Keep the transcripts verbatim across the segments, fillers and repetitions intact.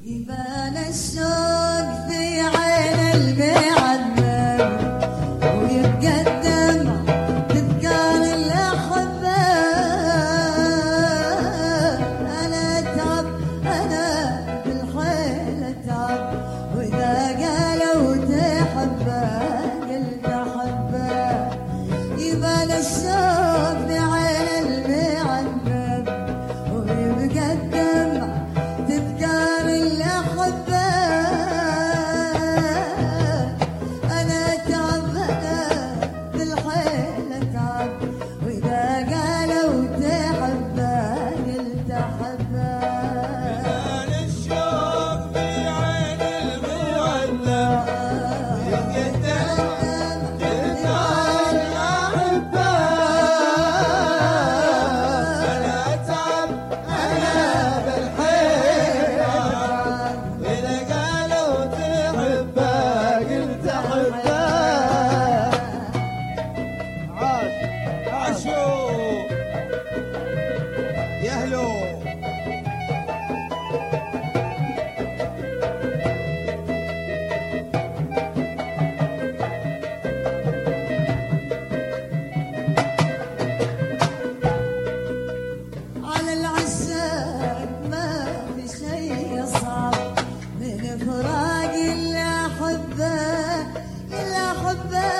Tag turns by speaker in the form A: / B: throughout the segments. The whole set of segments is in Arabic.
A: يبان الشوق في عين المعذب ويتقدم تذكار الأحبة. أنا أتعب أنا بالحيل أتعب وإذا قالوا تحبه قلت أحبه. يبان الشوق في عين المعذب ويتقدم تذكار الأحبة. أنا أتعب أنا بالحيل أتعب وإذا قالوا تحبه قلت أحبه.
B: يبان الشوق في عين المعذب يتقدم تذكار الأحبة. أنا أتعب أنا بالحيل أتعب وإذا قالوا تحبه قلت أحبه. عاش عاشوا يهلو.
A: على العشاق ما في شيء صعب من فراق الأحبة الأحبة.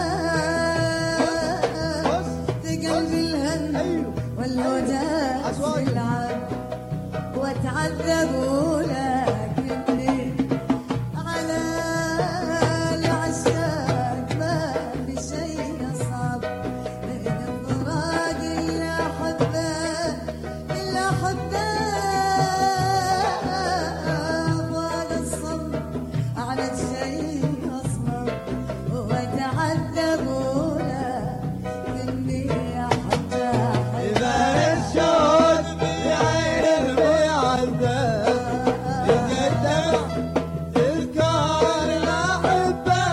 A: في قلبي الهم والهدى يلعب واتعذب ولكني على العشاق ما في شيء صعب من فراق الأحبة الأحبة. وهذا الصبر على الشيء أصبر وأتعذب لكني أحبه
B: يبان الشوق في عين المعذب يتقدم تذكار الأحبة.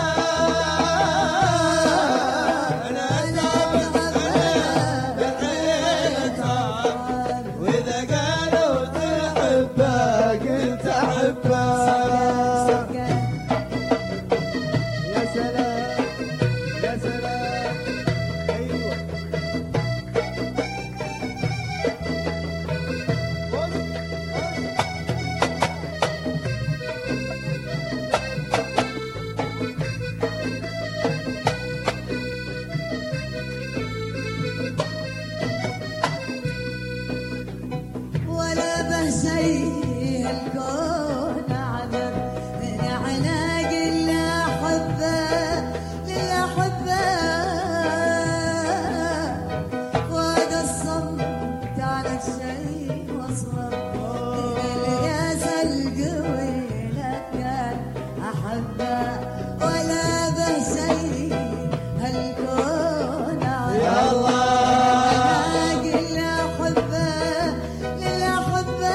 B: أنا أتعب أنا بالحيل أتعب وإذا قالوا تحبه قلت أحبه. يا سلام يا سلام. أيوه
A: ولا بهسيه الكون عذب من عناق الأحبة للأحبة. وهذا الصمت على الشيء واصبر من الياس القوي لك أحبه. ولا بهسيه الكون عذب
B: يا الله.
A: عناق الأحبة للأحبة.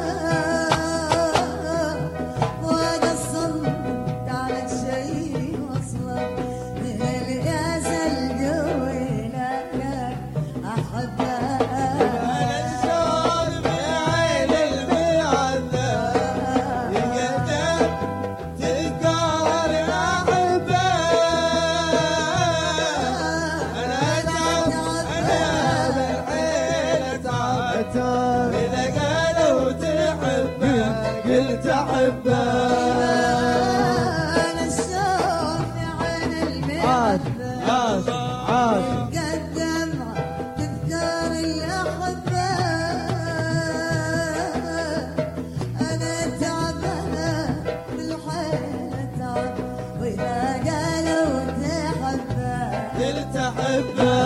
A: وهذا الصمت على الشيء واصبر من الياس القوي لك أحبه.
B: يبان الشوق في عين المعذب يتقدم تذكار الأحبة. أنا أتعب أنا بالحيل أتعب إذا قالوا تحبه قلت أحبه.
A: أنا الشوق في عين
B: عاش
A: المعذب
B: عاش عاش.
A: قدم تذكار الأحبة. أنا أتعب أنا بالحيل أتعب وإذا قالوا تحبه
B: قلت أحبه.